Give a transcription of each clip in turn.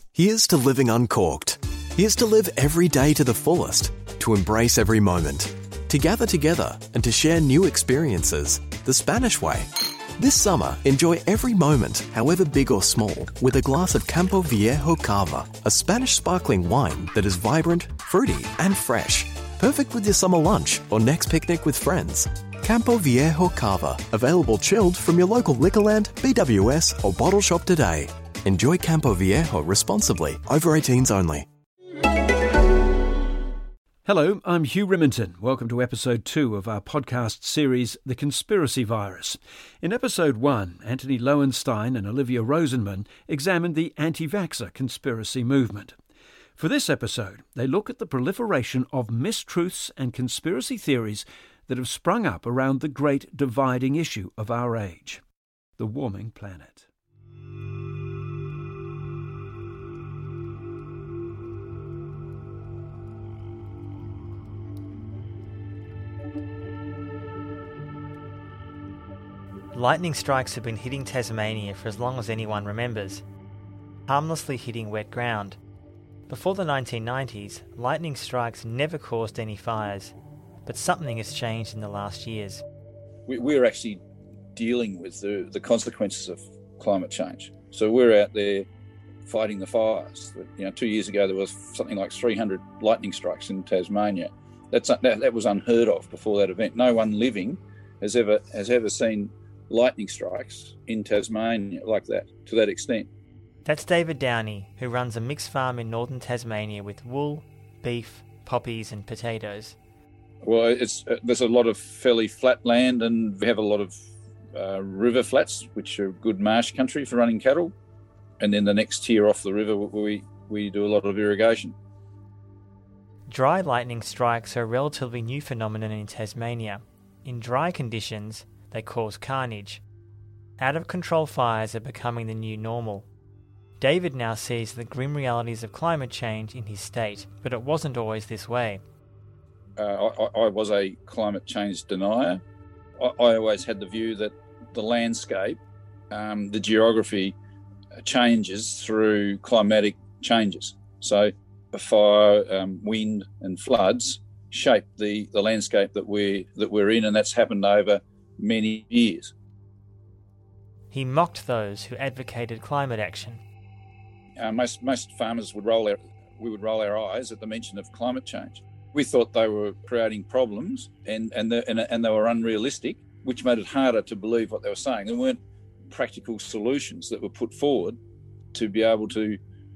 Here's to living uncorked. Here's to live every day to the fullest, to embrace every moment, to gather together and to share new experiences, the Spanish way. This summer, enjoy every moment, however big or small, with a glass of Campo Viejo Cava, a Spanish sparkling wine that is vibrant, fruity and fresh. Perfect with your summer lunch or next picnic with friends. Campo Viejo Cava, available chilled from your local Liquorland, BWS or bottle shop today. Enjoy Campo Viejo responsibly. Over 18s only. Hello, I'm Hugh Riminton. Welcome to episode 2 of our podcast series, The Conspiracy Virus. In episode 1, Anthony Lowenstein and Olivia Rosenman examined the anti-vaxxer conspiracy movement. For this episode, they look at the proliferation of mistruths and conspiracy theories that have sprung up around the great dividing issue of our age, the warming planet. Lightning strikes have been hitting Tasmania for as long as anyone remembers, harmlessly hitting wet ground. Before the 1990s, lightning strikes never caused any fires, but something has changed in the last years. We're actually dealing with the consequences of climate change. So we're out there fighting the fires. 2 years ago there was something like 300 lightning strikes in Tasmania. That was unheard of before that event. No one living has ever seen lightning strikes in Tasmania like that, to that extent. That's David Downey, who runs a mixed farm in northern Tasmania with wool, beef, poppies and potatoes. Well, there's a lot of fairly flat land, and we have a lot of river flats, which are good marsh country for running cattle. And then the next tier off the river, we do a lot of irrigation. Dry lightning strikes are a relatively new phenomenon in Tasmania. In dry conditions, they cause carnage. Out-of-control fires are becoming the new normal. David now sees the grim realities of climate change in his state, but it wasn't always this way. I was a climate change denier. I always had the view that the landscape, the geography changes through climatic changes. So fire, wind and floods shape the landscape that we're in, and that's happened over many years. He mocked those who advocated climate action. Most farmers would roll our eyes at the mention of climate change. We thought they were creating problems and they were unrealistic, which made it harder to believe what they were saying. There weren't practical solutions that were put forward to be able to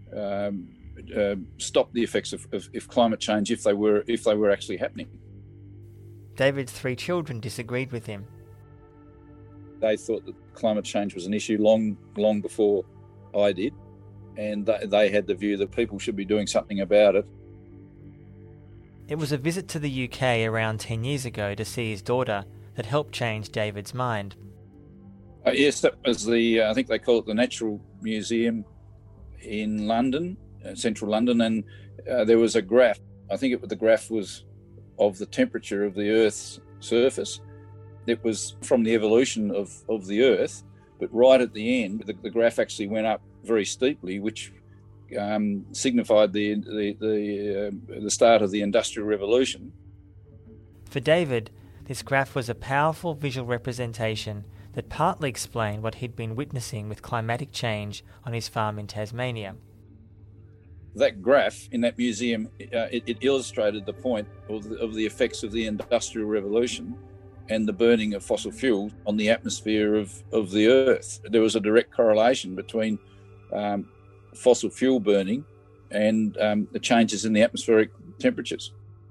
stop the effects of climate change if they were actually happening. David's 3 children disagreed with him. They thought that climate change was an issue long before I did, and they had the view that people should be doing something about it. It was a visit to the UK around 10 years ago to see his daughter that helped change David's mind. Yes, that was I think they call it the Natural Museum in London, central London, and there was a graph. I think the graph was of the temperature of the Earth's surface. It was from the evolution of the Earth, but right at the end, the graph actually went up very steeply, which signified the start of the Industrial Revolution. For David, this graph was a powerful visual representation that partly explained what he'd been witnessing with climatic change on his farm in Tasmania. That graph in that museum, it illustrated the point of the effects of the Industrial Revolution and the burning of fossil fuels on the atmosphere of the Earth. There was a direct correlation between fossil fuel burning and the changes in the atmospheric temperatures.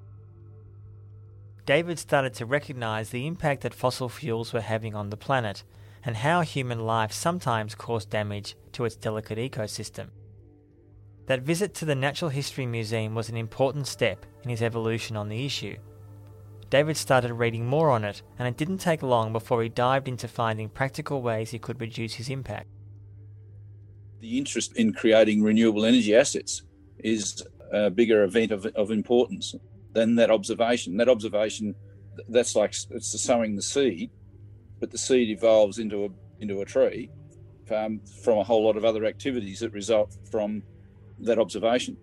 David started to recognise the impact that fossil fuels were having on the planet and how human life sometimes caused damage to its delicate ecosystem. That visit to the Natural History Museum was an important step in his evolution on the issue. David started reading more on it, and it didn't take long before he dived into finding practical ways he could reduce his impact. The interest in creating renewable energy assets is a bigger event of importance than that observation. That observation, that's like it's sowing the seed, but the seed evolves into a tree from a whole lot of other activities that result from that observation.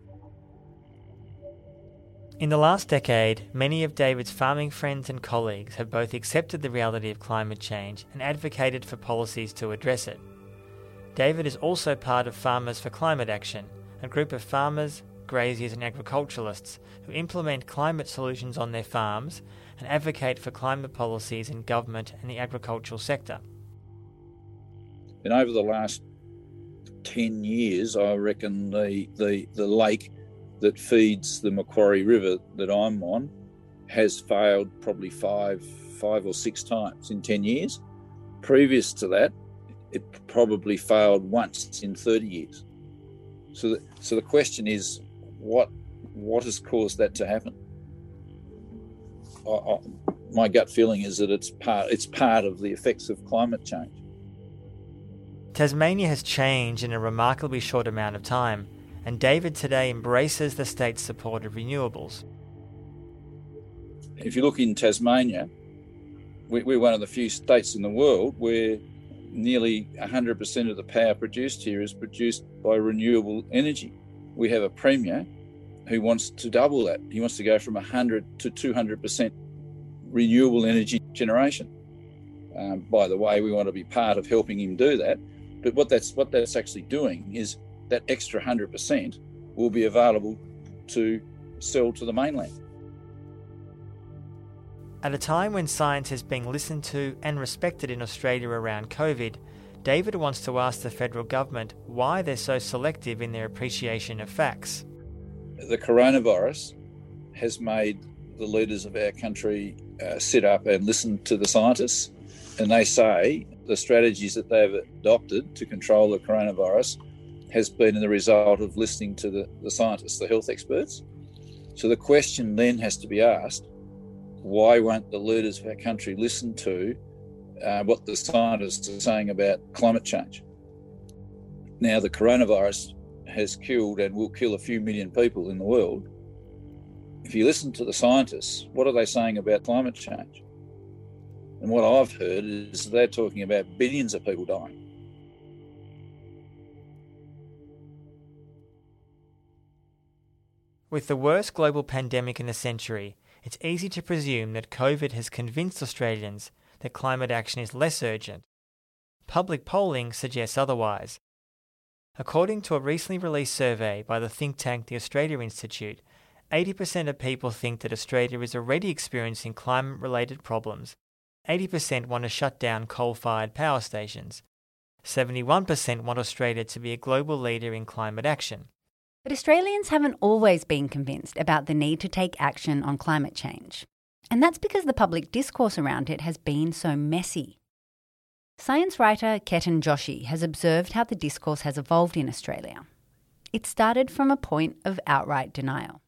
In the last decade, many of David's farming friends and colleagues have both accepted the reality of climate change and advocated for policies to address it. David is also part of Farmers for Climate Action, a group of farmers, graziers and agriculturalists who implement climate solutions on their farms and advocate for climate policies in government and the agricultural sector. And over the last 10 years, I reckon the lake that feeds the Macquarie River that I'm on has failed probably five or six times in 10 years. Previous to that, it probably failed once in 30 years. So the question is, what has caused that to happen? My gut feeling is that it's part of the effects of climate change. Tasmania has changed in a remarkably short amount of time, and David today embraces the state's support of renewables. If you look in Tasmania, we're one of the few states in the world where nearly 100% of the power produced here is produced by renewable energy. We have a Premier who wants to double that. He wants to go from 100 to 200% renewable energy generation. By the way, we want to be part of helping him do that. But what that's actually doing is that extra 100% will be available to sell to the mainland. At a time when science is being listened to and respected in Australia around COVID, David wants to ask the federal government why they're so selective in their appreciation of facts. The coronavirus has made the leaders of our country sit up and listen to the scientists, and they say the strategies that they've adopted to control the coronavirus has been the result of listening to the scientists, the health experts. So the question then has to be asked, why won't the leaders of our country listen to what the scientists are saying about climate change? Now, the coronavirus has killed and will kill a few million people in the world. If you listen to the scientists, what are they saying about climate change? And what I've heard is they're talking about billions of people dying. With the worst global pandemic in a century, it's easy to presume that COVID has convinced Australians that climate action is less urgent. Public polling suggests otherwise. According to a recently released survey by the think tank the Australia Institute, 80% of people think that Australia is already experiencing climate-related problems. 80% want to shut down coal-fired power stations. 71% want Australia to be a global leader in climate action. But Australians haven't always been convinced about the need to take action on climate change. And that's because the public discourse around it has been so messy. Science writer Ketan Joshi has observed how the discourse has evolved in Australia. It started from a point of outright denial.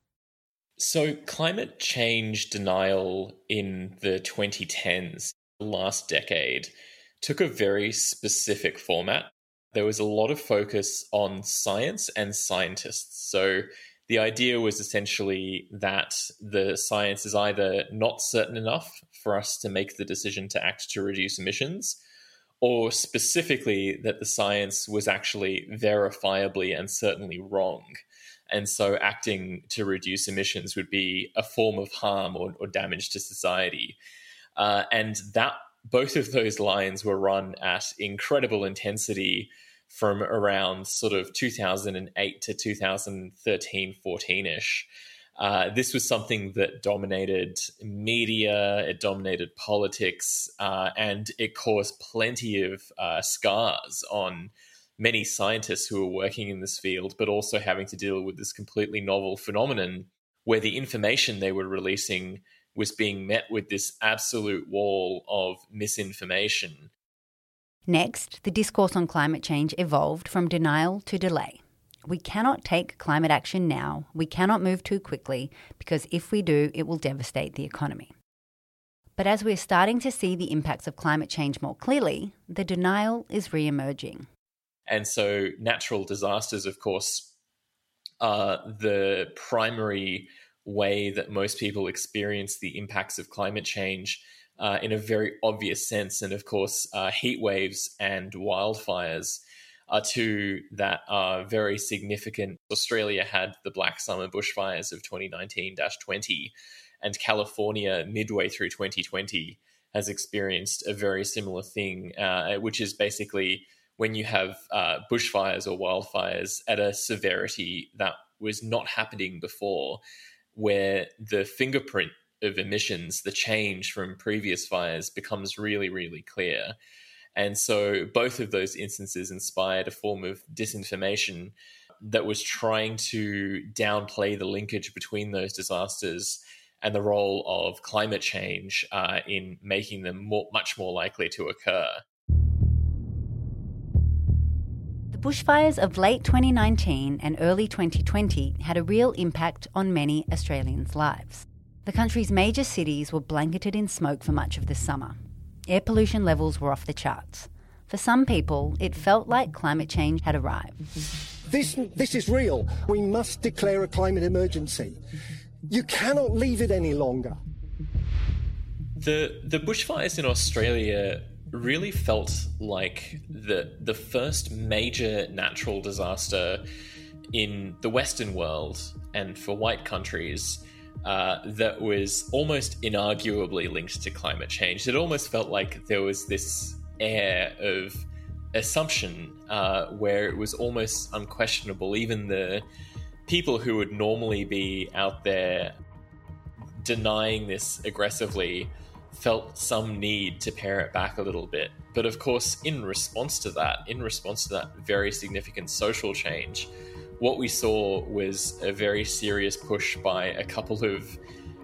So climate change denial in the 2010s, the last decade, took a very specific format. There was a lot of focus on science and scientists. So the idea was essentially that the science is either not certain enough for us to make the decision to act to reduce emissions, or specifically that the science was actually verifiably and certainly wrong. And so acting to reduce emissions would be a form of harm or damage to society. And that both of those lines were run at incredible intensity from around sort of 2008 to 2013, 14-ish. This was something that dominated media, it dominated politics, and it caused plenty of scars on many scientists who were working in this field, but also having to deal with this completely novel phenomenon where the information they were releasing was being met with this absolute wall of misinformation. Next, the discourse on climate change evolved from denial to delay. We cannot take climate action now. We cannot move too quickly because if we do, it will devastate the economy. But as we're starting to see the impacts of climate change more clearly, the denial is re-emerging. And so natural disasters, of course, are the primary way that most people experience the impacts of climate change in a very obvious sense. And of course, heat waves and wildfires are two that are very significant. Australia had the Black Summer bushfires of 2019-20, and California, midway through 2020, has experienced a very similar thing, which is basically when you have bushfires or wildfires at a severity that was not happening before, where the fingerprint of emissions, the change from previous fires, becomes really, really clear. And so both of those instances inspired a form of disinformation that was trying to downplay the linkage between those disasters and the role of climate change in making them much more likely to occur. The bushfires of late 2019 and early 2020 had a real impact on many Australians' lives. The country's major cities were blanketed in smoke for much of the summer. Air pollution levels were off the charts. For some people, it felt like climate change had arrived. This is real. We must declare a climate emergency. You cannot leave it any longer. The bushfires in Australia really felt like the first major natural disaster in the Western world and for white countries that was almost inarguably linked to climate change. It almost felt like there was this air of assumption where it was almost unquestionable. Even the people who would normally be out there denying this aggressively felt some need to pare it back a little bit. But of course, in response to that very significant social change, what we saw was a very serious push by a couple of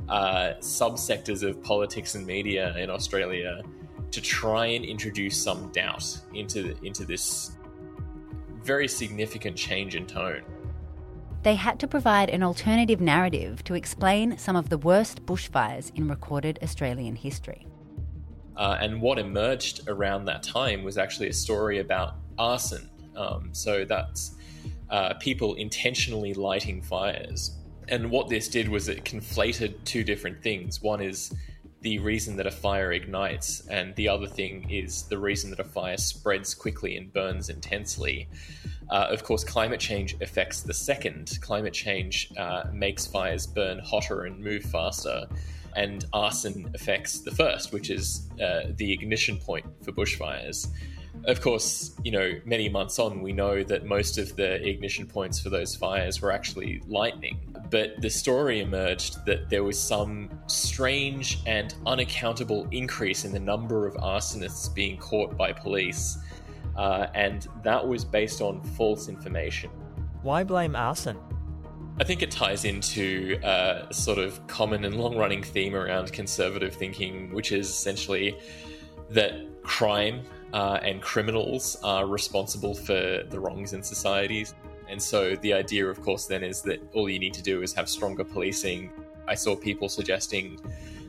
subsectors of politics and media in Australia to try and introduce some doubt into this very significant change in tone. They had to provide an alternative narrative to explain some of the worst bushfires in recorded Australian history. And what emerged around that time was actually a story about arson. So that's people intentionally lighting fires. And what this did was it conflated two different things. One is the reason that a fire ignites, and the other thing is the reason that a fire spreads quickly and burns intensely. Of course, climate change affects the second. Climate change makes fires burn hotter and move faster. And arson affects the first, which is the ignition point for bushfires. Of course, many months on, we know that most of the ignition points for those fires were actually lightning. But the story emerged that there was some strange and unaccountable increase in the number of arsonists being caught by police. And that was based on false information. Why blame arson? I think it ties into a sort of common and long-running theme around conservative thinking, which is essentially that crime and criminals are responsible for the wrongs in societies. And so the idea, of course, then is that all you need to do is have stronger policing. I saw people suggesting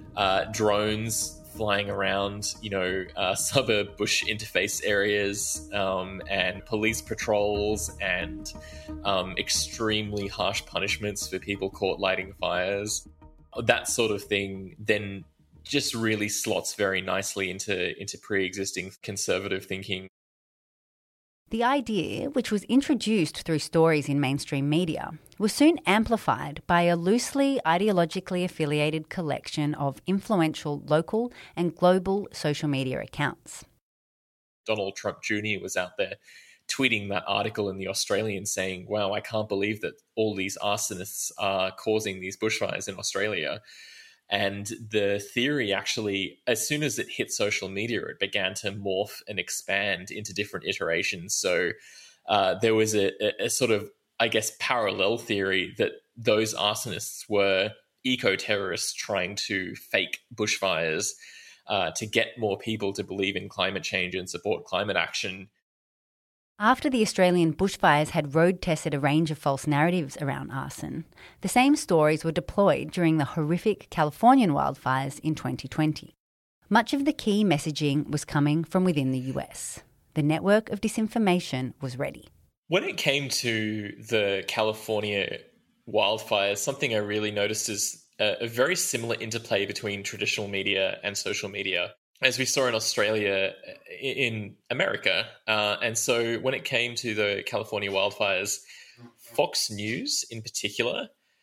drones flying around, suburb bush interface areas, and police patrols and extremely harsh punishments for people caught lighting fires. That sort of thing then just really slots very nicely into pre-existing conservative thinking. The idea, which was introduced through stories in mainstream media, was soon amplified by a loosely ideologically affiliated collection of influential local and global social media accounts. Donald Trump Jr. was out there tweeting that article in The Australian saying, wow, I can't believe that all these arsonists are causing these bushfires in Australia. And the theory actually, as soon as it hit social media, it began to morph and expand into different iterations. So there was a sort of, I guess, parallel theory that those arsonists were eco-terrorists trying to fake bushfires to get more people to believe in climate change and support climate action. After the Australian bushfires had road-tested a range of false narratives around arson, the same stories were deployed during the horrific Californian wildfires in 2020. Much of the key messaging was coming from within the US. The network of disinformation was ready. When it came to the California wildfires, something I really noticed is a very similar interplay between traditional media and social media. as we saw in Australia, in America. And so when it came to the California wildfires, Fox News in particular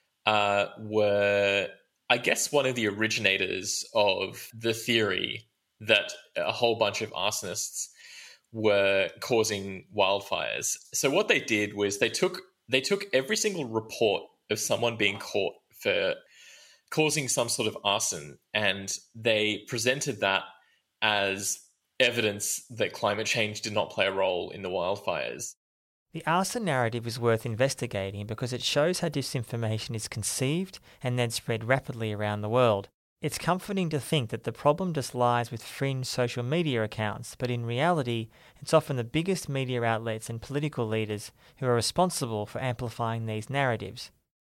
were, I guess, one of the originators of the theory that a whole bunch of arsonists were causing wildfires. So what they did was they took every single report of someone being caught for causing some sort of arson, and they presented that as evidence that climate change did not play a role in the wildfires. The arson narrative is worth investigating because it shows how disinformation is conceived and then spread rapidly around the world. It's comforting to think that the problem just lies with fringe social media accounts, but in reality, it's often the biggest media outlets and political leaders who are responsible for amplifying these narratives.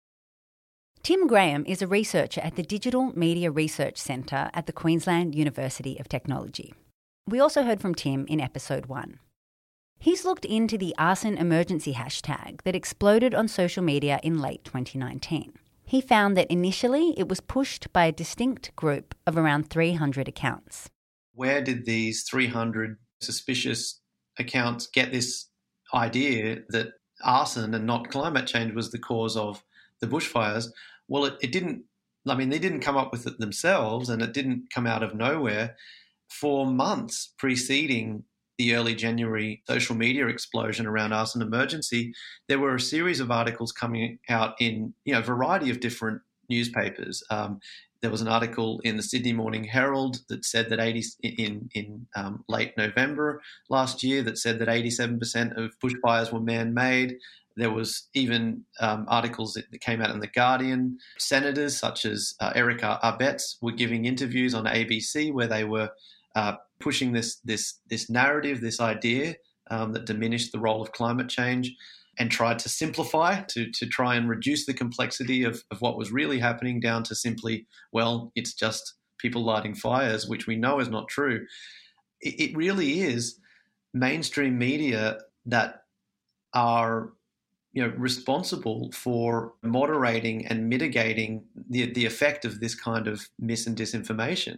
Tim Graham is a researcher at the Digital Media Research Centre at the Queensland University of Technology. We also heard from Tim in episode 1. He's looked into the arson emergency hashtag that exploded on social media in late 2019. He found that initially it was pushed by a distinct group of around 300 accounts. Where did these 300 suspicious accounts get this idea that arson and not climate change was the cause of the bushfires? Well, it didn't, they didn't come up with it themselves, and it didn't come out of nowhere. For months preceding the early January social media explosion around arson emergency, there were a series of articles coming out in a variety of different newspapers. There was an article in the Sydney Morning Herald that said that in late November last year that said that 87% of bushfires were man-made. There was even articles that came out in The Guardian. Senators such as Erica Abetz were giving interviews on ABC where they were pushing this narrative, this idea that diminished the role of climate change and tried to simplify, to try and reduce the complexity of what was really happening down to simply, well, it's just people lighting fires, which we know is not true. It really is mainstream media that are responsible for moderating and mitigating the effect of this kind of mis and disinformation.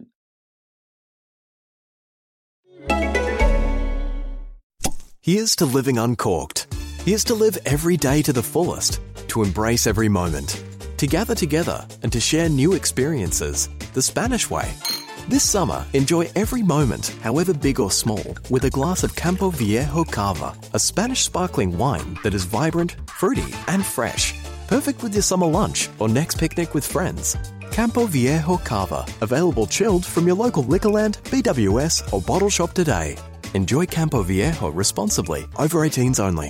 Here's to living uncorked. Here's to live every day to the fullest, to embrace every moment, to gather together and to share new experiences, the Spanish way. This summer, enjoy every moment, however big or small, with a glass of Campo Viejo Cava, a Spanish sparkling wine that is vibrant, fruity and fresh. Perfect with your summer lunch or next picnic with friends. Campo Viejo Cava, available chilled from your local Liquorland, BWS or bottle shop today. Enjoy Campo Viejo responsibly. Over 18s only.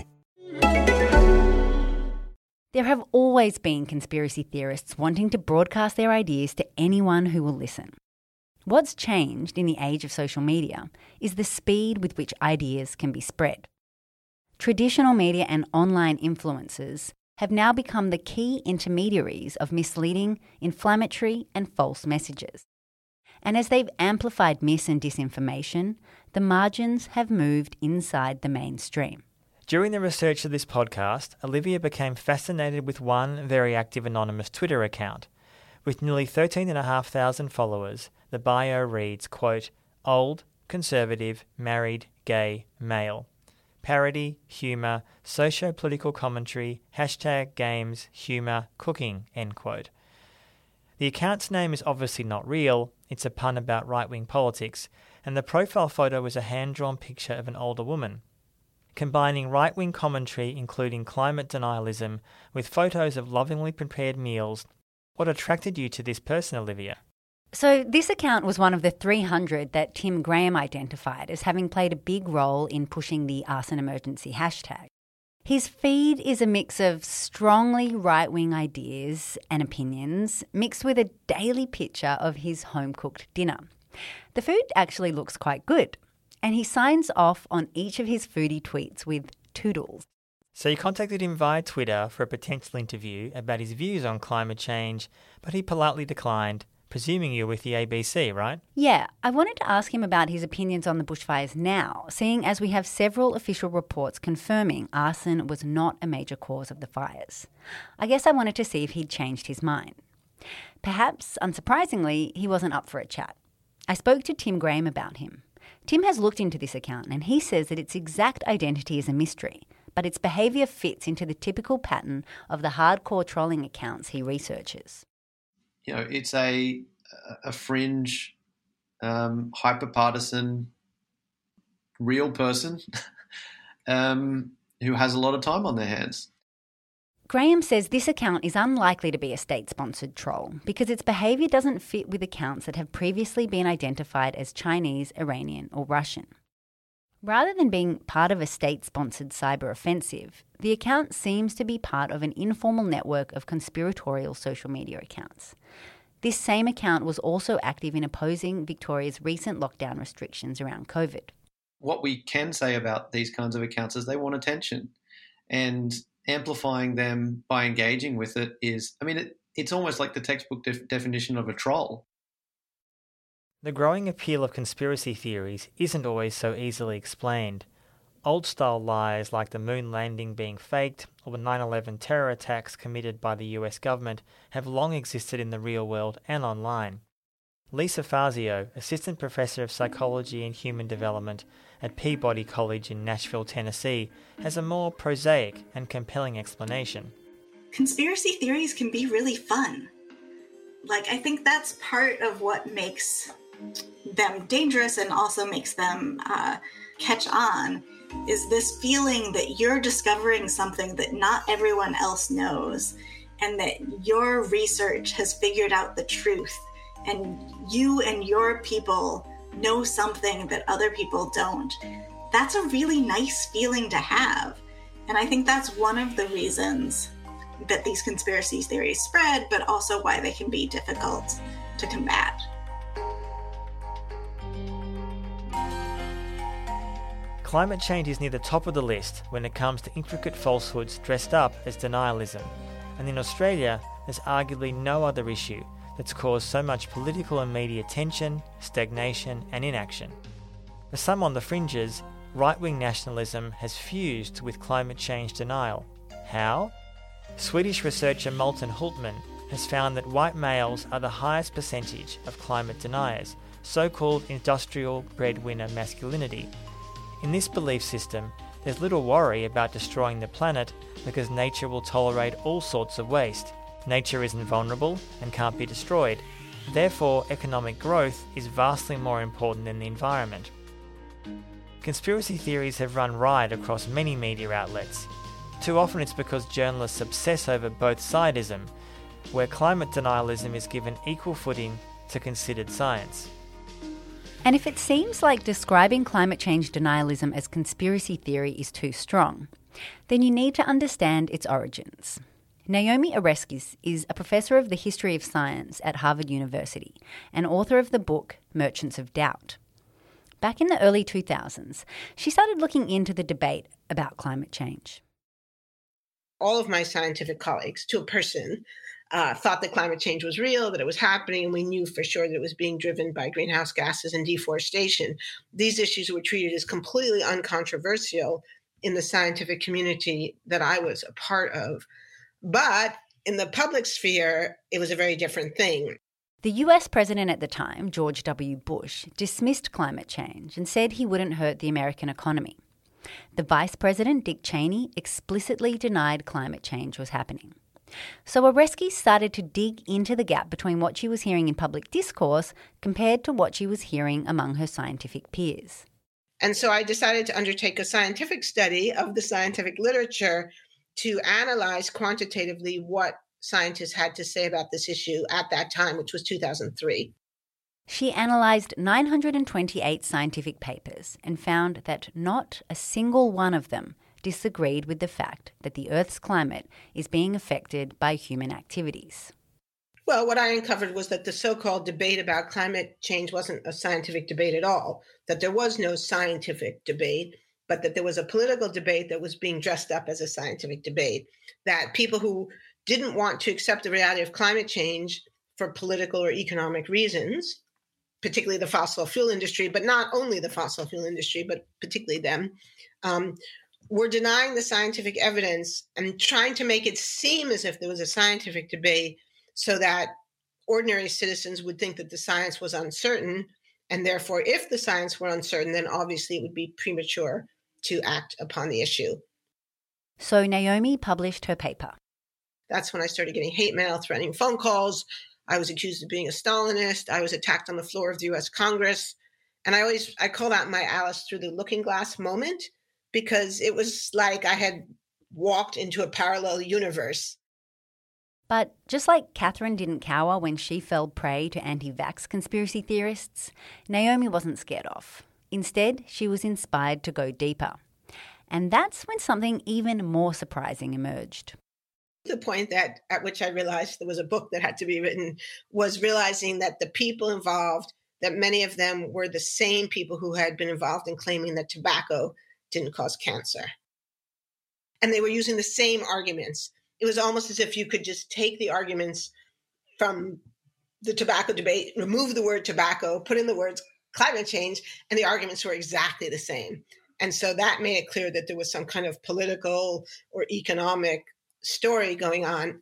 There have always been conspiracy theorists wanting to broadcast their ideas to anyone who will listen. What's changed in the age of social media is the speed with which ideas can be spread. Traditional media and online influencers have now become the key intermediaries of misleading, inflammatory and false messages. And as they've amplified mis and disinformation, the margins have moved inside the mainstream. During the research of this podcast, Olivia became fascinated with one very active anonymous Twitter account. With nearly 13,500 followers, the bio reads, quote, old, conservative, married, gay, male. Parody, humour, socio-political commentary, hashtag games, humour, cooking, end quote. The account's name is obviously not real, it's a pun about right-wing politics, and the profile photo was a hand-drawn picture of an older woman. Combining right-wing commentary, including climate denialism, with photos of lovingly prepared meals, what attracted you to this person, Olivia? So this account was one of the 300 that Tim Graham identified as having played a big role in pushing the arson emergency hashtag. His feed is a mix of strongly right-wing ideas and opinions mixed with a daily picture of his home-cooked dinner. The food actually looks quite good, and he signs off on each of his foodie tweets with toodles. So you contacted him via Twitter for a potential interview about his views on climate change, but he politely declined, presuming you're with the ABC, right? Yeah, I wanted to ask him about his opinions on the bushfires now, seeing as we have several official reports confirming arson was not a major cause of the fires. I guess I wanted to see if he'd changed his mind. Perhaps, unsurprisingly, he wasn't up for a chat. I spoke to Tim Graham about him. Tim has looked into this account and he says that its exact identity is a mystery, but its behaviour fits into the typical pattern of the hardcore trolling accounts he researches. It's a fringe, hyper-partisan, real person who has a lot of time on their hands. Graham says this account is unlikely to be a state-sponsored troll because its behaviour doesn't fit with accounts that have previously been identified as Chinese, Iranian or Russian. Rather than being part of a state-sponsored cyber offensive, the account seems to be part of an informal network of conspiratorial social media accounts. This same account was also active in opposing Victoria's recent lockdown restrictions around COVID. What we can say about these kinds of accounts is they want attention, and amplifying them by engaging with it is, it's almost like the textbook definition of a troll. The growing appeal of conspiracy theories isn't always so easily explained. Old-style lies like the moon landing being faked or the 9/11 terror attacks committed by the US government have long existed in the real world and online. Lisa Fazio, Assistant Professor of Psychology and Human Development at Peabody College in Nashville, Tennessee, has a more prosaic and compelling explanation. Conspiracy theories can be really fun. I think that's part of what makes them dangerous and also makes them catch on, is this feeling that you're discovering something that not everyone else knows, and that your research has figured out the truth, and you and your people know something that other people don't. That's a really nice feeling to have. And I think that's one of the reasons that these conspiracy theories spread, but also why they can be difficult to combat. Climate change is near the top of the list when it comes to intricate falsehoods dressed up as denialism. And in Australia, there's arguably no other issue that's caused so much political and media tension, stagnation and inaction. For some on the fringes, right-wing nationalism has fused with climate change denial. How? Swedish researcher Molten Hultman has found that white males are the highest percentage of climate deniers, so-called industrial breadwinner masculinity. In this belief system, there's little worry about destroying the planet because nature will tolerate all sorts of waste. Nature isn't vulnerable and can't be destroyed. Therefore, economic growth is vastly more important than the environment. Conspiracy theories have run riot across many media outlets. Too often it's because journalists obsess over both-sidism, where climate denialism is given equal footing to considered science. And if it seems like describing climate change denialism as conspiracy theory is too strong, then you need to understand its origins. Naomi Oreskes is a professor of the history of science at Harvard University and author of the book Merchants of Doubt. Back in the early 2000s, she started looking into the debate about climate change. All of my scientific colleagues, to a person, thought that climate change was real, that it was happening, and we knew for sure that it was being driven by greenhouse gases and deforestation. These issues were treated as completely uncontroversial in the scientific community that I was a part of. But in the public sphere, it was a very different thing. The US president at the time, George W. Bush, dismissed climate change and said he wouldn't hurt the American economy. The vice president, Dick Cheney, explicitly denied climate change was happening. So Oreskes started to dig into the gap between what she was hearing in public discourse compared to what she was hearing among her scientific peers. And so I decided to undertake a scientific study of the scientific literature to analyze quantitatively what scientists had to say about this issue at that time, which was 2003. She analysed 928 scientific papers and found that not a single one of them disagreed with the fact that the Earth's climate is being affected by human activities. Well, what I uncovered was that the so-called debate about climate change wasn't a scientific debate at all, that there was no scientific debate, but that there was a political debate that was being dressed up as a scientific debate, that people who didn't want to accept the reality of climate change for political or economic reasons, particularly the fossil fuel industry, but not only the fossil fuel industry, but particularly them, were denying the scientific evidence and trying to make it seem as if there was a scientific debate so that ordinary citizens would think that the science was uncertain And therefore, if the science were uncertain, then obviously it would be premature to act upon the issue. So Naomi published her paper. That's when I started getting hate mail, threatening phone calls. I was accused of being a Stalinist. I was attacked on the floor of the U.S. Congress. And I call that my Alice through the looking glass moment, because it was like I had walked into a parallel universe. But just like Catherine didn't cower when she fell prey to anti-vax conspiracy theorists, Naomi wasn't scared off. Instead, she was inspired to go deeper. And that's when something even more surprising emerged. The point at which I realized there was a book that had to be written was realizing that the people involved, that many of them were the same people who had been involved in claiming that tobacco didn't cause cancer. And they were using the same arguments. It was almost as if you could just take the arguments from the tobacco debate, remove the word tobacco, put in the words climate change, and the arguments were exactly the same. And so that made it clear that there was some kind of political or economic story going on.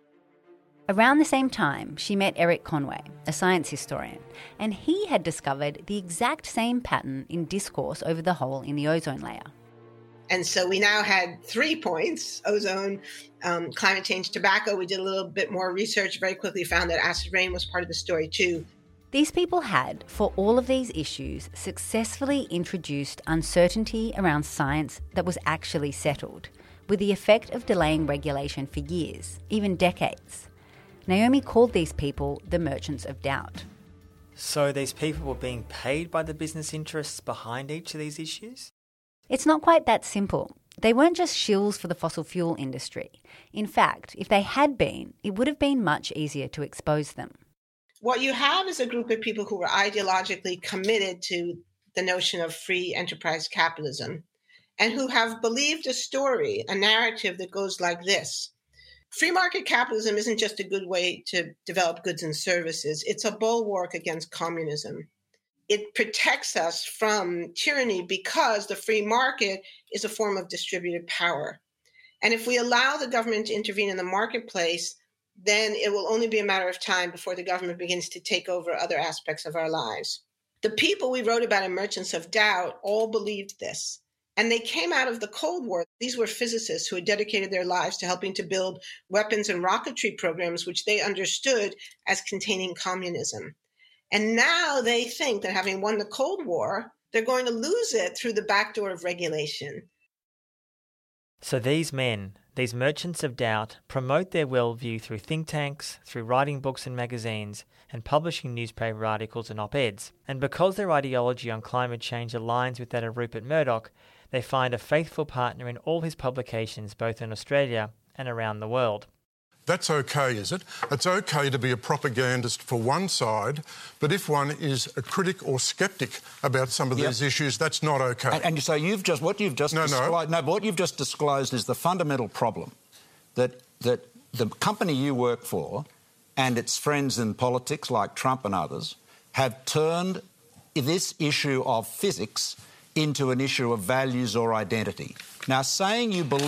Around the same time, she met Eric Conway, a science historian, and he had discovered the exact same pattern in discourse over the hole in the ozone layer. And so we now had 3 points: ozone, climate change, tobacco. We did a little bit more research, very quickly found that acid rain was part of the story too. These people had, for all of these issues, successfully introduced uncertainty around science that was actually settled, with the effect of delaying regulation for years, even decades. Naomi called these people the merchants of doubt. So these people were being paid by the business interests behind each of these issues? It's not quite that simple. They weren't just shills for the fossil fuel industry. In fact, if they had been, it would have been much easier to expose them. What you have is a group of people who were ideologically committed to the notion of free enterprise capitalism and who have believed a story, a narrative that goes like this. Free market capitalism isn't just a good way to develop goods and services. It's a bulwark against communism. It protects us from tyranny because the free market is a form of distributed power. And if we allow the government to intervene in the marketplace, then it will only be a matter of time before the government begins to take over other aspects of our lives. The people we wrote about in Merchants of Doubt all believed this. And they came out of the Cold War. These were physicists who had dedicated their lives to helping to build weapons and rocketry programs, which they understood as containing communism. And now they think that having won the Cold War, they're going to lose it through the back door of regulation. So these men, these merchants of doubt, promote their worldview through think tanks, through writing books and magazines, and publishing newspaper articles and op-eds. And because their ideology on climate change aligns with that of Rupert Murdoch, they find a faithful partner in all his publications, both in Australia and around the world. That's okay, is it? It's okay to be a propagandist for one side, but if one is a critic or sceptic about some of these issues, that's not okay. And so what you've just disclosed is the fundamental problem that the company you work for and its friends in politics like Trump and others have turned this issue of physics into an issue of values or identity. Now, saying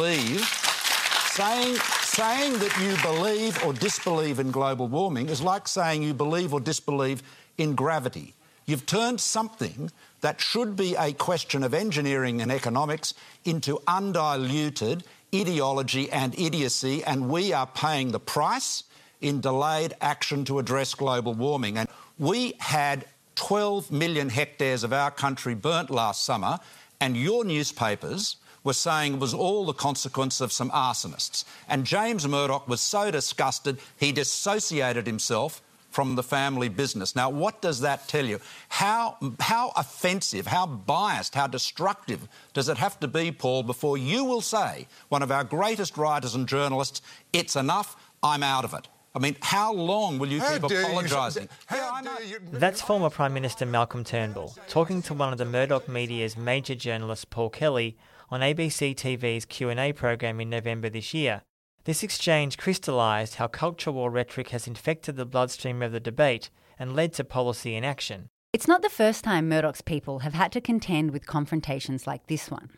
that you believe or disbelieve in global warming is like saying you believe or disbelieve in gravity. You've turned something that should be a question of engineering and economics into undiluted ideology and idiocy, and we are paying the price in delayed action to address global warming. And we had 12 million hectares of our country burnt last summer, and your newspapers were saying it was all the consequence of some arsonists. And James Murdoch was so disgusted, he dissociated himself from the family business. Now, what does that tell you? How offensive, how biased, how destructive does it have to be, Paul, before you will say, one of our greatest writers and journalists, it's enough, I'm out of it? I mean, how long will you keep apologising? That's former Prime Minister Malcolm Turnbull talking to one of the Murdoch media's major journalists, Paul Kelly, on ABC TV's Q&A program in November this year. This exchange crystallised how culture war rhetoric has infected the bloodstream of the debate and led to policy inaction. It's not the first time Murdoch's people have had to contend with confrontations like this one.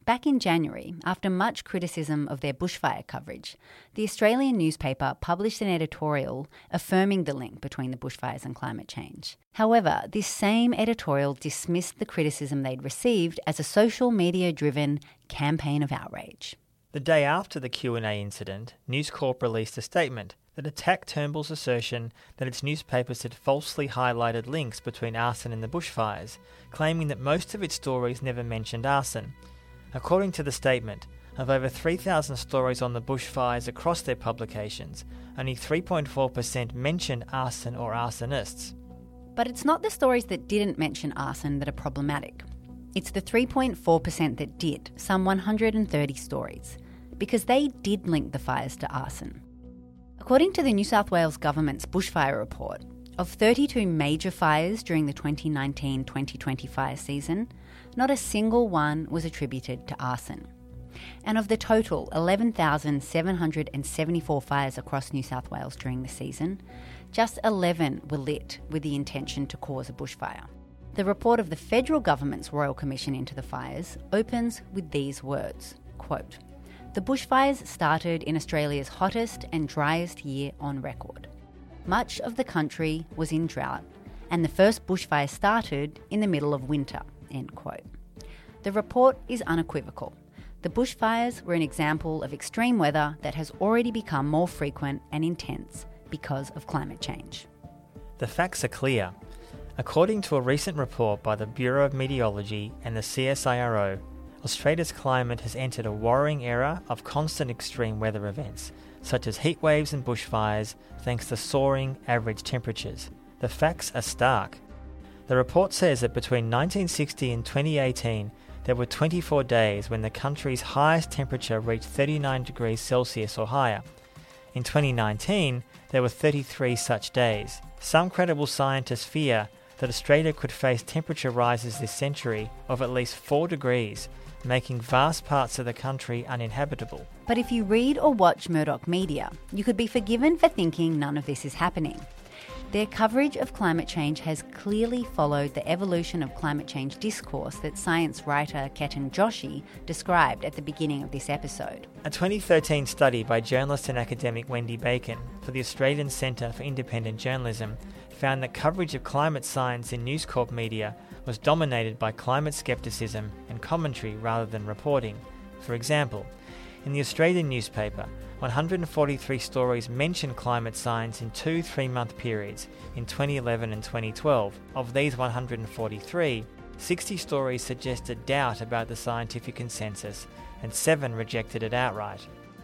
Back in January, after much criticism of their bushfire coverage, the Australian newspaper published an editorial affirming the link between the bushfires and climate change. However, this same editorial dismissed the criticism they'd received as a social media-driven campaign of outrage. The day after the Q&A incident, News Corp released a statement that attacked Turnbull's assertion that its newspapers had falsely highlighted links between arson and the bushfires, claiming that most of its stories never mentioned arson. According to the statement, of over 3,000 stories on the bushfires across their publications, only 3.4% mentioned arson or arsonists. But it's not the stories that didn't mention arson that are problematic. It's the 3.4% that did, some 130 stories, because they did link the fires to arson. According to the New South Wales Government's bushfire report, of 32 major fires during the 2019-2020 fire season, not a single one was attributed to arson. And of the total 11,774 fires across New South Wales during the season, just 11 were lit with the intention to cause a bushfire. The report of the federal government's Royal Commission into the fires opens with these words, quote, "The bushfires started in Australia's hottest and driest year on record. Much of the country was in drought, and the first bushfire started in the middle of winter," end quote. The report is unequivocal. The bushfires were an example of extreme weather that has already become more frequent and intense because of climate change. The facts are clear. According to a recent report by the Bureau of Meteorology and the CSIRO, Australia's climate has entered a worrying era of constant extreme weather events, such as heat waves and bushfires, thanks to soaring average temperatures. The facts are stark. The report says that between 1960 and 2018, there were 24 days when the country's highest temperature reached 39 degrees Celsius or higher. In 2019, there were 33 such days. Some credible scientists fear that Australia could face temperature rises this century of at least 4 degrees, making vast parts of the country uninhabitable. But if you read or watch Murdoch media, you could be forgiven for thinking none of this is happening. Their coverage of climate change has clearly followed the evolution of climate change discourse that science writer Ketan Joshi described at the beginning of this episode. A 2013 study by journalist and academic Wendy Bacon for the Australian Centre for Independent Journalism found that coverage of climate science in News Corp media was dominated by climate scepticism and commentary rather than reporting. For example, in the Australian newspaper, 143 stories mentioned climate science in 2 3-month periods in 2011 and 2012. Of these 143, 60 stories suggested doubt about the scientific consensus and 7 rejected it outright.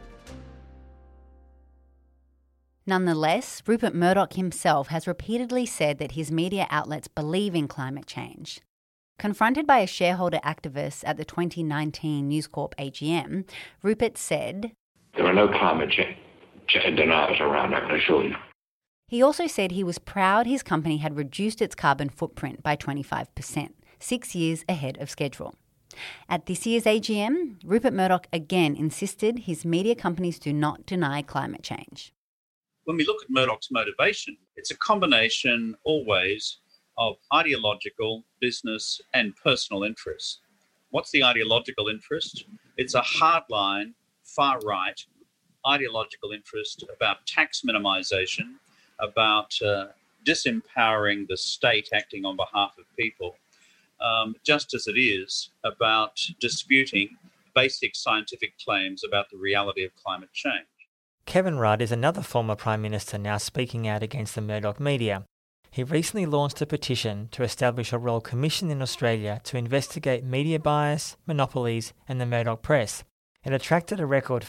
Nonetheless, Rupert Murdoch himself has repeatedly said that his media outlets believe in climate change. Confronted by a shareholder activist at the 2019 News Corp AGM, Rupert said, "There are no climate change deniers around, I can assure you." He also said he was proud his company had reduced its carbon footprint by 25%, 6 years ahead of schedule. At this year's AGM, Rupert Murdoch again insisted his media companies do not deny climate change. When we look at Murdoch's motivation, it's a combination always of ideological, business and personal interests. What's the ideological interest? It's a hardline, far-right ideological interest about tax minimisation, about disempowering the state acting on behalf of people, just as it is about disputing basic scientific claims about the reality of climate change. Kevin Rudd is another former Prime Minister now speaking out against the Murdoch media. He recently launched a petition to establish a Royal Commission in Australia to investigate media bias, monopolies and the Murdoch press. It attracted a record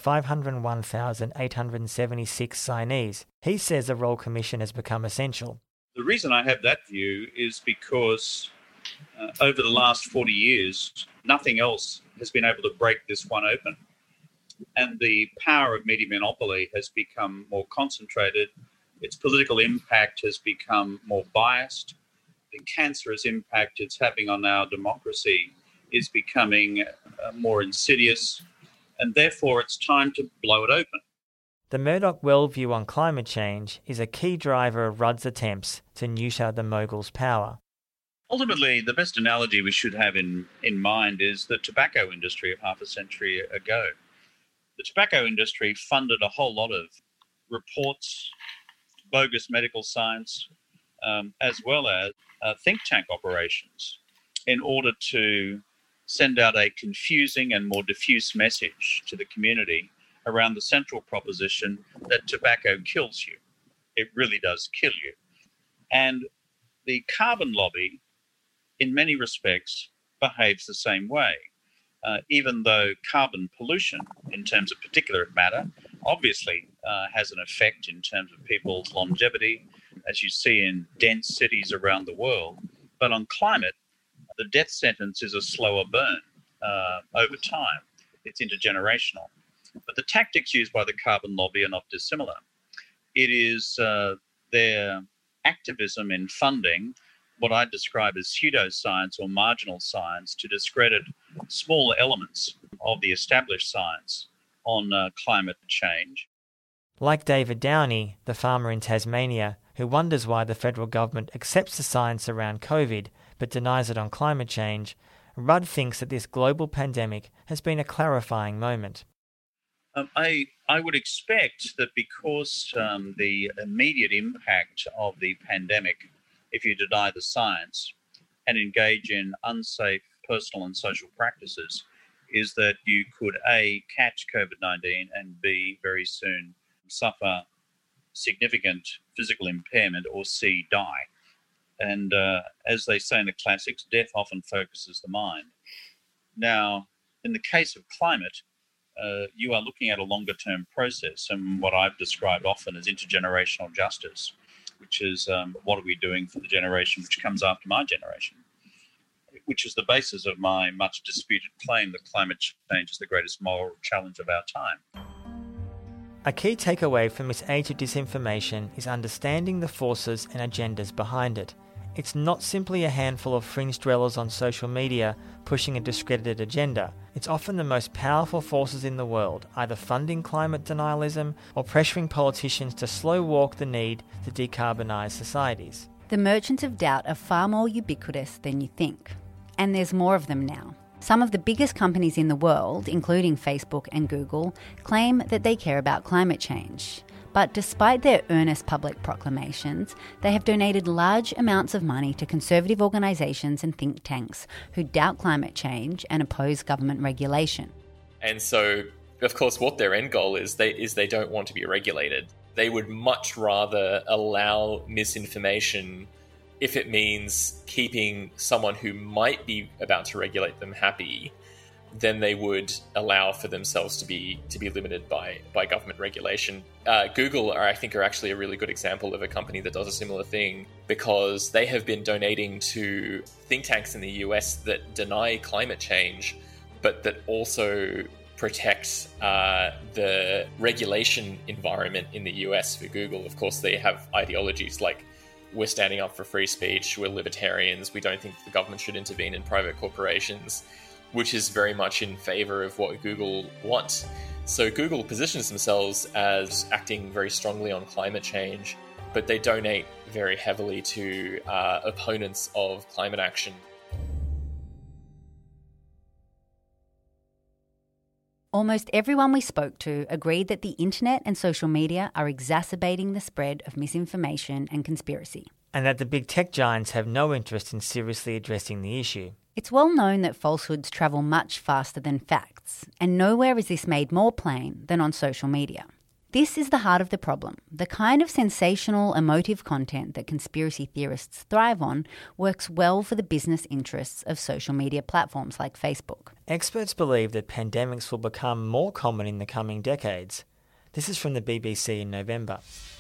501,876 signees. He says the Royal Commission has become essential. The reason I have that view is because over the last 40 years, nothing else has been able to break this one open. And the power of media monopoly has become more concentrated. Its political impact has become more biased. The cancerous impact it's having on our democracy is becoming more insidious. And therefore, it's time to blow it open. The Murdoch worldview on climate change is a key driver of Rudd's attempts to neuter the mogul's power. Ultimately, the best analogy we should have in mind is the tobacco industry of half a century ago. The tobacco industry funded a whole lot of reports, bogus medical science, as well as think tank operations in order to send out a confusing and more diffuse message to the community around the central proposition that tobacco kills you. It really does kill you. And the carbon lobby, in many respects, behaves the same way. Even though carbon pollution, in terms of particulate matter, obviously has an effect in terms of people's longevity, as you see in dense cities around the world. But on climate, the death sentence is a slower burn over time. It's intergenerational. But the tactics used by the carbon lobby are not dissimilar. It is their activism in funding what I describe as pseudoscience or marginal science to discredit small elements of the established science on climate change. Like David Downey, the farmer in Tasmania, who wonders why the federal government accepts the science around COVID but denies it on climate change, Rudd thinks that this global pandemic has been a clarifying moment. I would expect that because the immediate impact of the pandemic, if you deny the science and engage in unsafe personal and social practices, is that you could A, catch COVID-19 and B, very soon suffer significant physical impairment, or C, die. And as they say in the classics, death often focuses the mind. Now, in the case of climate, you are looking at a longer-term process, and what I've described often as intergenerational justice, which is what are we doing for the generation which comes after my generation, which is the basis of my much disputed claim that climate change is the greatest moral challenge of our time. A key takeaway from this age of disinformation is understanding the forces and agendas behind it. It's not simply a handful of fringe dwellers on social media pushing a discredited agenda. It's often the most powerful forces in the world, either funding climate denialism or pressuring politicians to slow walk the need to decarbonise societies. The merchants of doubt are far more ubiquitous than you think. And there's more of them now. Some of the biggest companies in the world, including Facebook and Google, claim that they care about climate change. But despite their earnest public proclamations, they have donated large amounts of money to conservative organisations and think tanks who doubt climate change and oppose government regulation. And so, of course, what their end goal is they don't want to be regulated. They would much rather allow misinformation if it means keeping someone who might be about to regulate them happy, then they would allow for themselves to be limited by government regulation. Google, I think, are actually a really good example of a company that does a similar thing, because they have been donating to think tanks in the US that deny climate change, but that also protect the regulation environment in the US for Google. Of course, they have ideologies like, we're standing up for free speech, we're libertarians, we don't think the government should intervene in private corporations, which is very much in favor of what Google wants. So Google positions themselves as acting very strongly on climate change, but they donate very heavily to opponents of climate action. Almost everyone we spoke to agreed that the internet and social media are exacerbating the spread of misinformation and conspiracy. And that the big tech giants have no interest in seriously addressing the issue. It's well known that falsehoods travel much faster than facts, and nowhere is this made more plain than on social media. This is the heart of the problem. The kind of sensational, emotive content that conspiracy theorists thrive on works well for the business interests of social media platforms like Facebook. Experts believe that pandemics will become more common in the coming decades. This is from the BBC in November.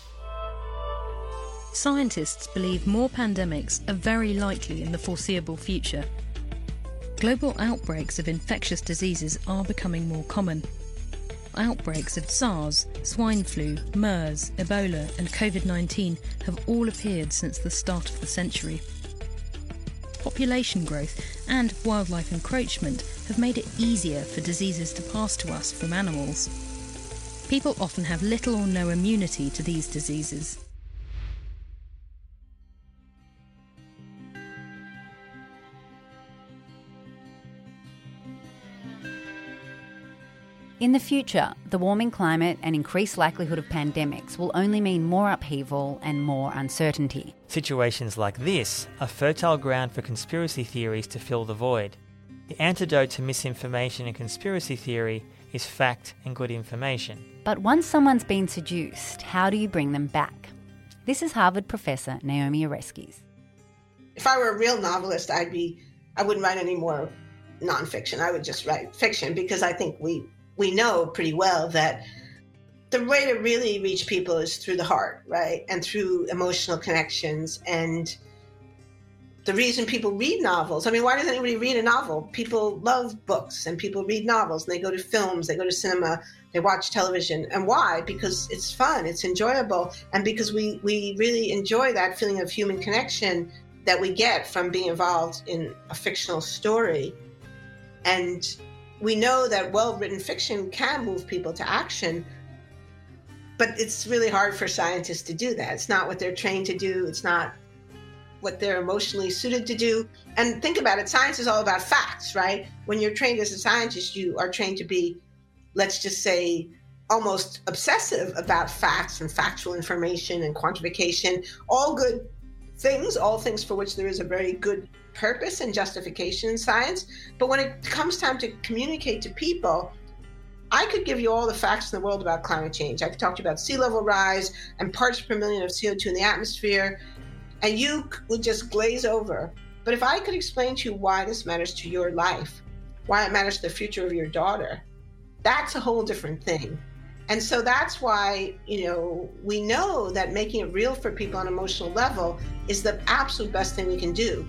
Scientists believe more pandemics are very likely in the foreseeable future. Global outbreaks of infectious diseases are becoming more common. Outbreaks of SARS, swine flu, MERS, Ebola and COVID-19 have all appeared since the start of the century. Population growth and wildlife encroachment have made it easier for diseases to pass to us from animals. People often have little or no immunity to these diseases. In the future, the warming climate and increased likelihood of pandemics will only mean more upheaval and more uncertainty. Situations like this are fertile ground for conspiracy theories to fill the void. The antidote to misinformation and conspiracy theory is fact and good information. But once someone's been seduced, how do you bring them back? This is Harvard professor Naomi Oreskes. If I were a real novelist, I wouldn't write any more nonfiction. I would just write fiction, because I think we know pretty well that the way to really reach people is through the heart, right? And through emotional connections. And the reason people read novels, I mean, why does anybody read a novel? People love books and people read novels, and they go to films, they go to cinema, they watch television. And why? Because it's fun, it's enjoyable, and because we really enjoy that feeling of human connection that we get from being involved in a fictional story. And we know that well-written fiction can move people to action, but it's really hard for scientists to do that. It's not what they're trained to do. It's not what they're emotionally suited to do. And think about it, science is all about facts, right? When you're trained as a scientist, you are trained to be, let's just say, almost obsessive about facts and factual information and quantification, all good things, all things for which there is a very good purpose and justification in science. But when it comes time to communicate to people, I could give you all the facts in the world about climate change. I could talk to you about sea level rise and parts per million of CO2 in the atmosphere, and you would just glaze over. But if I could explain to you why this matters to your life, why it matters to the future of your daughter, that's a whole different thing. And so that's why, we know that making it real for people on an emotional level is the absolute best thing we can do.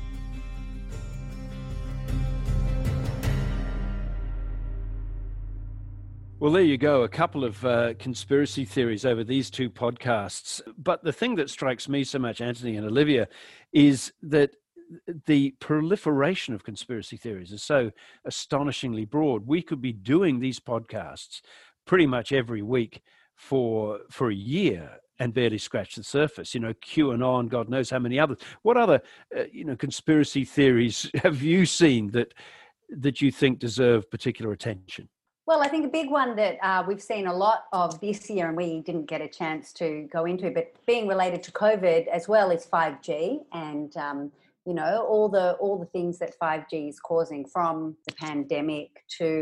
Well, there you go, a couple of conspiracy theories over these two podcasts. But the thing that strikes me so much, Anthony and Olivia, is that the proliferation of conspiracy theories is so astonishingly broad. We could be doing these podcasts pretty much every week for a year and barely scratch the surface. QAnon, God knows how many others. What other, conspiracy theories have you seen that you think deserve particular attention? Well, I think a big one that we've seen a lot of this year, and we didn't get a chance to go into, but being related to COVID as well, is 5G, and all the things that 5G is causing, from the pandemic to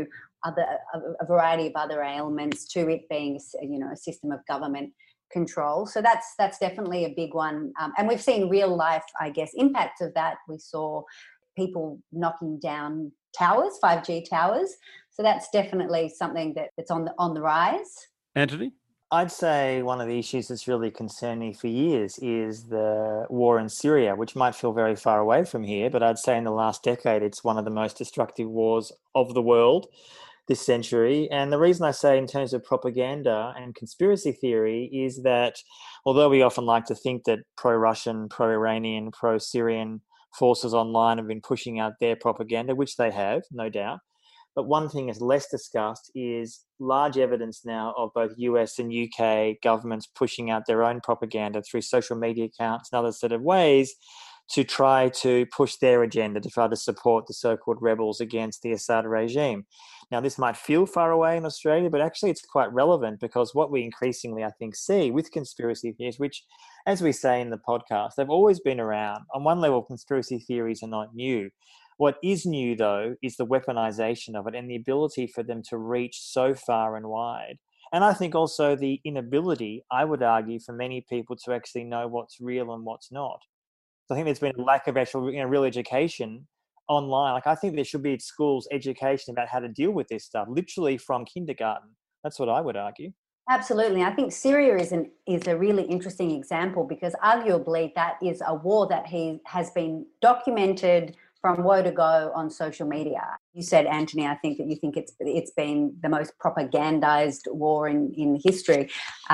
a variety of other ailments, to it being a system of government control. So that's definitely a big one, and we've seen real life, I guess, impacts of that. We saw people knocking down towers, 5G towers. So that's definitely something that's on the rise. Anthony? I'd say one of the issues that's really concerned me for years is the war in Syria, which might feel very far away from here, but I'd say in the last decade, it's one of the most destructive wars of the world this century. And the reason I say in terms of propaganda and conspiracy theory is that although we often like to think that pro-Russian, pro-Iranian, pro-Syrian forces online have been pushing out their propaganda, which they have, no doubt. But one thing is less discussed is large evidence now of both US and UK governments pushing out their own propaganda through social media accounts and other sort of ways to try to push their agenda, to try to support the so-called rebels against the Assad regime. Now, this might feel far away in Australia, but actually it's quite relevant, because what we increasingly, I think, see with conspiracy theories, which, as we say in the podcast, they've always been around. On one level, conspiracy theories are not new. What is new, though, is the weaponization of it and the ability for them to reach so far and wide. And I think also the inability, I would argue, for many people to actually know what's real and what's not. So I think there's been a lack of actual real education online. Like, I think there should be at schools education about how to deal with this stuff, literally from kindergarten. That's what I would argue. Absolutely. I think Syria is a really interesting example, because arguably that is a war that has been documented from woe to go on social media. You said, Anthony, I think that you think it's been the most propagandized war in history.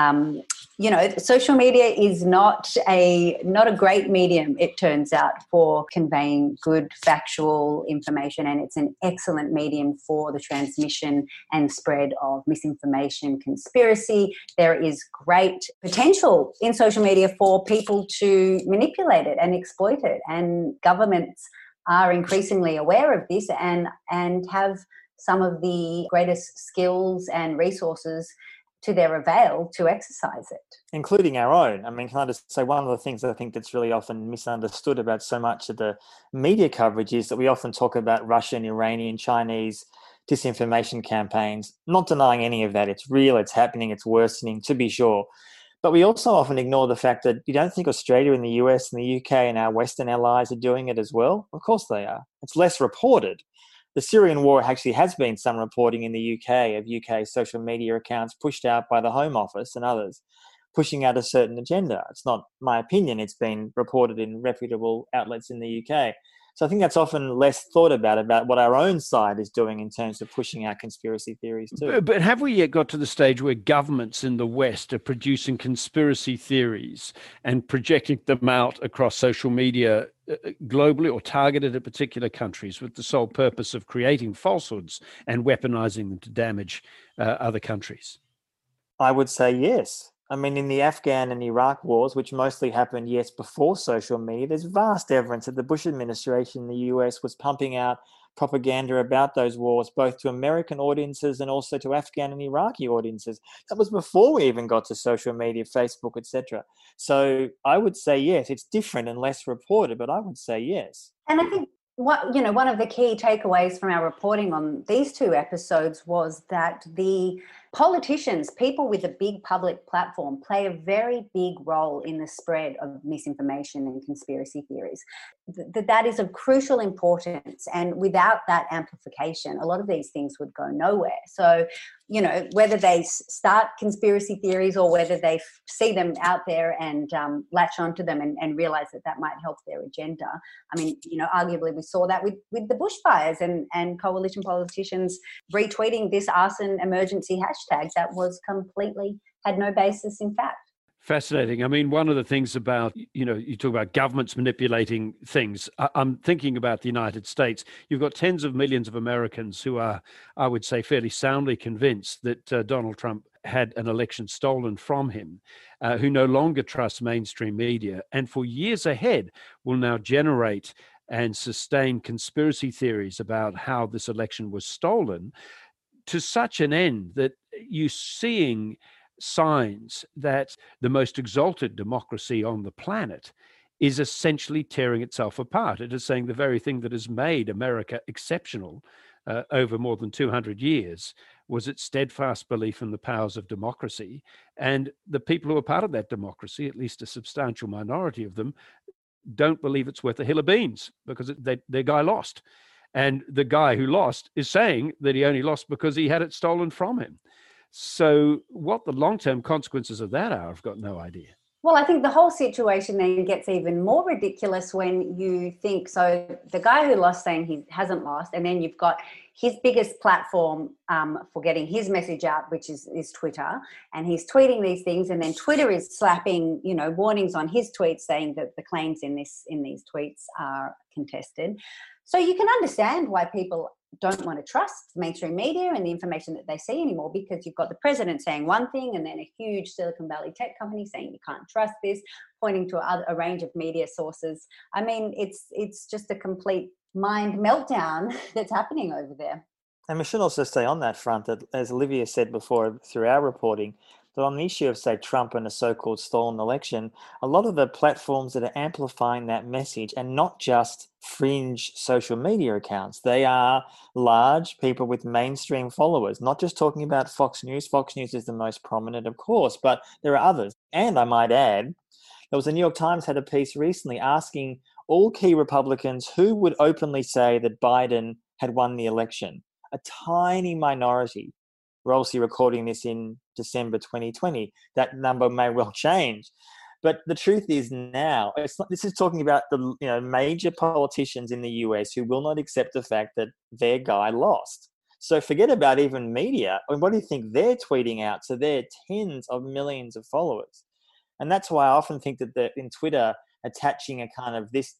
Social media is not a great medium, it turns out, for conveying good factual information, and it's an excellent medium for the transmission and spread of misinformation, conspiracy. There is great potential in social media for people to manipulate it and exploit it, and governments are increasingly aware of this and have some of the greatest skills and resources to their avail to exercise it. Including our own. I mean, can I just say one of the things I think that's really often misunderstood about so much of the media coverage is that we often talk about Russian, Iranian, Chinese disinformation campaigns, not denying any of that. It's real, it's happening, it's worsening, to be sure. But we also often ignore the fact that you don't think Australia and the US and the UK and our Western allies are doing it as well. Of course they are. It's less reported. The Syrian war actually has been some reporting in the UK of UK social media accounts pushed out by the Home Office and others, pushing out a certain agenda. It's not my opinion. It's been reported in reputable outlets in the UK. So I think that's often less thought about what our own side is doing in terms of pushing our conspiracy theories too. But have we yet got to the stage where governments in the West are producing conspiracy theories and projecting them out across social media globally or targeted at particular countries with the sole purpose of creating falsehoods and weaponizing them to damage other countries? I would say yes. I mean, in the Afghan and Iraq wars, which mostly happened, yes, before social media, there's vast evidence that the Bush administration in the US was pumping out propaganda about those wars, both to American audiences and also to Afghan and Iraqi audiences. That was before we even got to social media, Facebook, etc. So I would say yes. It's different and less reported, but I would say yes. And I think one of the key takeaways from our reporting on these two episodes was that the politicians, people with a big public platform, play a very big role in the spread of misinformation and conspiracy theories. That is of crucial importance, and without that amplification, a lot of these things would go nowhere. So, whether they start conspiracy theories or whether they see them out there and latch onto them and realize that might help their agenda. I mean, arguably we saw that with the bushfires and coalition politicians retweeting this arson emergency hashtag that was had no basis in fact. Fascinating. I mean, one of the things about, you talk about governments manipulating things. I'm thinking about the United States. You've got tens of millions of Americans who are, I would say, fairly soundly convinced that Donald Trump had an election stolen from him, who no longer trust mainstream media, and for years ahead will now generate and sustain conspiracy theories about how this election was stolen, to such an end that you're seeing signs that the most exalted democracy on the planet is essentially tearing itself apart. It is saying the very thing that has made America exceptional over more than 200 years was its steadfast belief in the powers of democracy. And the people who are part of that democracy, at least a substantial minority of them, don't believe it's worth a hill of beans because their guy lost. And the guy who lost is saying that he only lost because he had it stolen from him. So what the long-term consequences of that are, I've got no idea. Well, I think the whole situation then gets even more ridiculous when you think, so the guy who lost saying he hasn't lost, and then you've got his biggest platform for getting his message out, which is Twitter, and he's tweeting these things, and then Twitter is slapping, warnings on his tweets saying that the claims in these tweets are contested. So you can understand why people don't want to trust mainstream media and the information that they see anymore, because you've got the president saying one thing and then a huge Silicon Valley tech company saying you can't trust this, pointing to a range of media sources. I mean, it's just a complete mind meltdown that's happening over there. And we should also say on that front that, as Olivia said before through our reporting, that on the issue of, say, Trump and a so-called stolen election, a lot of the platforms that are amplifying that message are not just fringe social media accounts. They are large people with mainstream followers, not just talking about Fox News. Fox News is the most prominent, of course, but there are others. And I might add, there was the New York Times had a piece recently asking all key Republicans who would openly say that Biden had won the election. A tiny minority. We're obviously recording this in December 2020. That number may well change. But the truth is now, this is talking about the major politicians in the US who will not accept the fact that their guy lost. So forget about even media. I mean, what do you think they're tweeting out? So they're tens of millions of followers. And that's why I often think that in Twitter, attaching a kind of this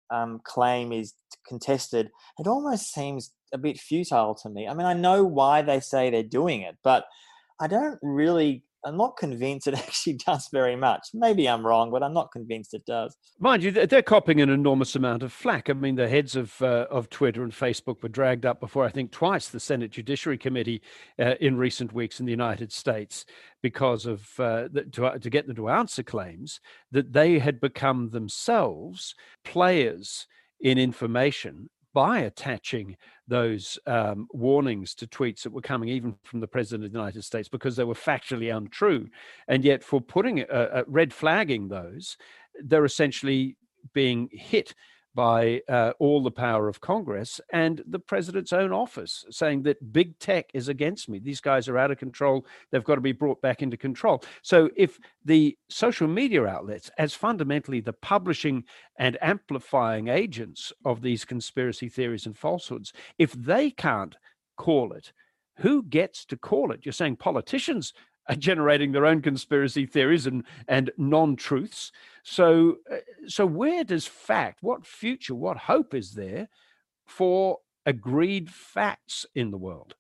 claim is contested, it almost seems a bit futile to me. I mean, I know why they say they're doing it, but I don't really I'm not convinced it actually does very much. Maybe I'm wrong, but I'm not convinced it does. Mind you, they're copping an enormous amount of flack. I mean, the heads of Twitter and Facebook were dragged up before, I think, twice the Senate Judiciary Committee in recent weeks in the United States because of to get them to answer claims that they had become themselves players in information by attaching those warnings to tweets that were coming even from the President of the United States because they were factually untrue. And yet for putting red flagging those, they're essentially being hit by all the power of Congress and the president's own office, saying that big tech is against me. These guys are out of control. They've got to be brought back into control. So if the social media outlets, as fundamentally the publishing and amplifying agents of these conspiracy theories and falsehoods, if they can't call it, who gets to call it? You're saying politicians are generating their own conspiracy theories and non-truths. So where does fact, what future, what hope is there for agreed facts in the world?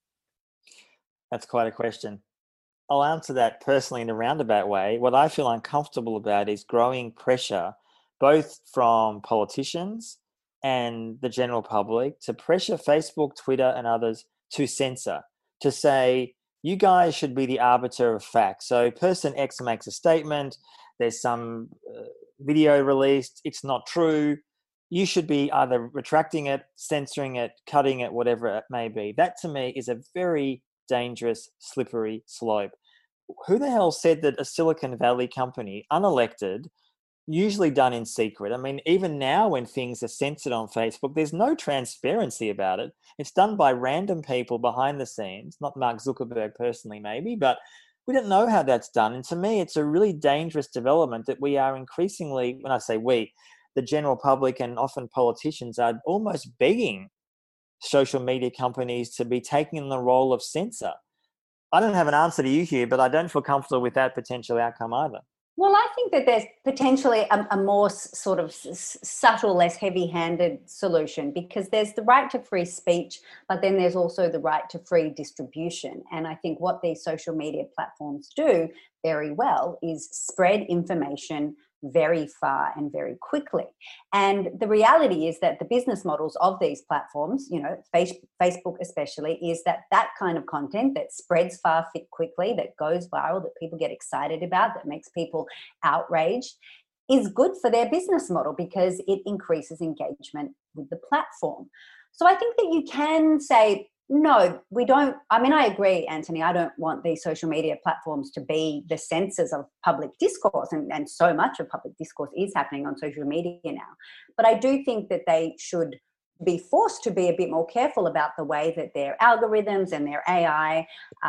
That's quite a question. I'll answer that personally in a roundabout way. What I feel uncomfortable about is growing pressure, both from politicians and the general public, to pressure Facebook, Twitter, and others to censor, to say, you guys should be the arbiter of fact. So person X makes a statement, there's some video released, it's not true. You should be either retracting it, censoring it, cutting it, whatever it may be. That to me is a very dangerous, slippery slope. Who the hell said that a Silicon Valley company, unelected, usually done in secret? I mean, even now when things are censored on Facebook, there's no transparency about it. It's done by random people behind the scenes, not Mark Zuckerberg personally maybe, but we don't know how that's done. And to me, it's a really dangerous development that we are increasingly, when I say we, the general public and often politicians are almost begging social media companies to be taking the role of censor. I don't have an answer to you here, but I don't feel comfortable with that potential outcome either. Well, I think that there's potentially a more sort of subtle, less heavy-handed solution, because there's the right to free speech, but then there's also the right to free distribution. And I think what these social media platforms do very well is spread information very far and very quickly. And the reality is that the business models of these platforms, you know, Facebook especially, is that kind of content that spreads far, quickly, that goes viral, that people get excited about, that makes people outraged, is good for their business model because it increases engagement with the platform. So I think that you can say, no, we don't. I mean, I agree, Anthony. I don't want these social media platforms to be the censors of public discourse, and so much of public discourse is happening on social media now. But I do think that they should be forced to be a bit more careful about the way that their algorithms and their AI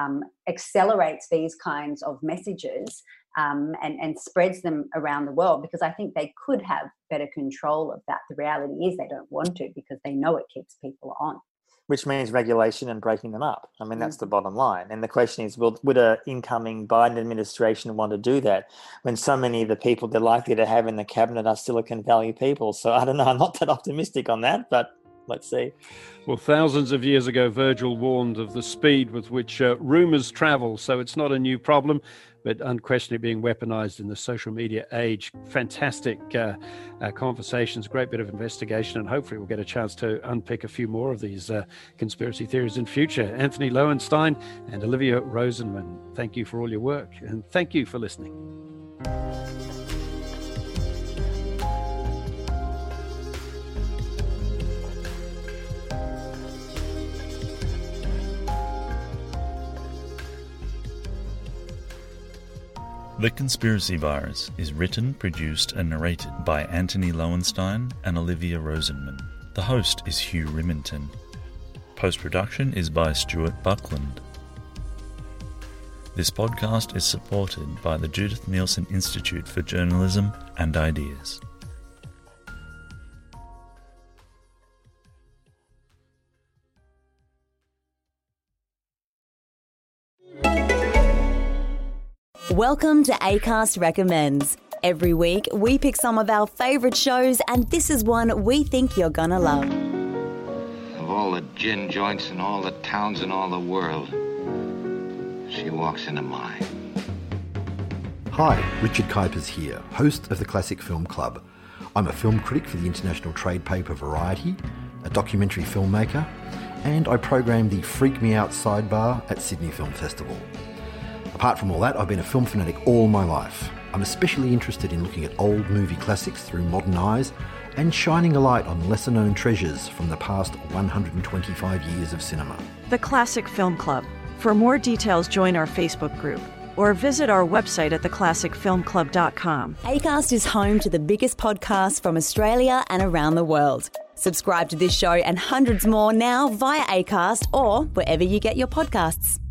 accelerates these kinds of messages and spreads them around the world, because I think they could have better control of that. The reality is they don't want to, because they know it keeps people on. Which means regulation and breaking them up. I mean, that's the bottom line. And the question is, would an incoming Biden administration want to do that when so many of the people they're likely to have in the cabinet are Silicon Valley people? So I don't know. I'm not that optimistic on that, but let's see. Well, thousands of years ago, Virgil warned of the speed with which rumours travel. So it's not a new problem, but unquestionably being weaponized in the social media age. Fantastic conversations, great bit of investigation, and hopefully we'll get a chance to unpick a few more of these conspiracy theories in future. Anthony Lowenstein and Olivia Rosenman, thank you for all your work, and thank you for listening. The Conspiracy Virus is written, produced and narrated by Anthony Lowenstein and Olivia Rosenman. The host is Hugh Riminton. Post-production is by Stuart Buckland. This podcast is supported by the Judith Neilson Institute for Journalism and Ideas. Welcome to Acast Recommends. Every week, we pick some of our favourite shows, and this is one we think you're gonna love. Of all the gin joints in all the towns in all the world, she walks into mine. Hi, Richard Kuipers here, host of the Classic Film Club. I'm a film critic for the international trade paper Variety, a documentary filmmaker, and I program the Freak Me Out sidebar at Sydney Film Festival. Apart from all that, I've been a film fanatic all my life. I'm especially interested in looking at old movie classics through modern eyes and shining a light on lesser-known treasures from the past 125 years of cinema. The Classic Film Club. For more details, join our Facebook group or visit our website at theclassicfilmclub.com. Acast is home to the biggest podcasts from Australia and around the world. Subscribe to this show and hundreds more now via Acast or wherever you get your podcasts.